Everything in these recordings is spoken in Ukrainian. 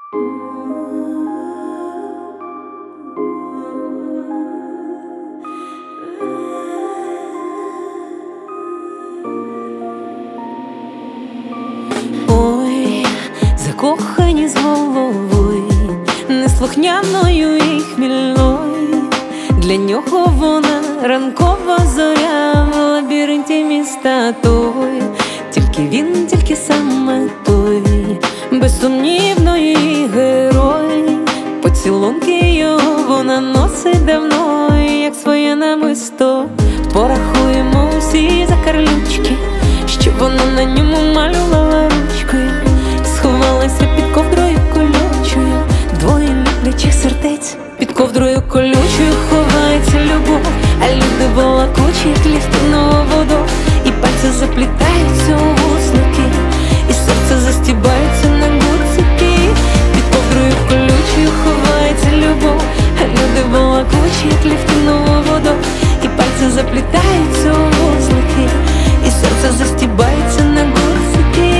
Ой, закохані з головою, неслухняною і хмільною. Для нього вона ранкова зоря в лабіринті міста той. Тільки він, тільки саме той, безсумнівної герой. Поцілунки його вона носить давно, як своє намисто. Порахуємо усі закарлючки, що вона на ньому малювала ручкою. Сховалася під ковдрою колючою, двоє люблячих сердець. Під ковдрою колючою ховається любов, а люди балакучі, як ліфтинова вода. І пальці заплітаються у вусники, і серце застібається на гудзики. Під ковдрою колючою ховається любов, а люди балакучі, як ліфтинова вода. І пальці заплітаються у вусники, і серце застібається на гудзики.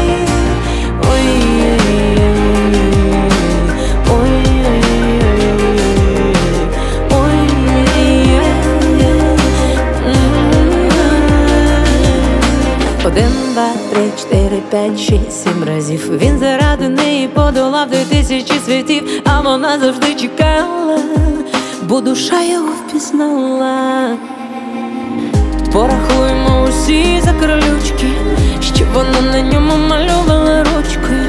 Один, два, три, чотири, п'ять, шість, сім разів він заради неї подолав 2000 світів, а вона завжди чекала, бо душа його впізнала. Порахуємо усі закарлючки, що вона на ньому малювала ручкою.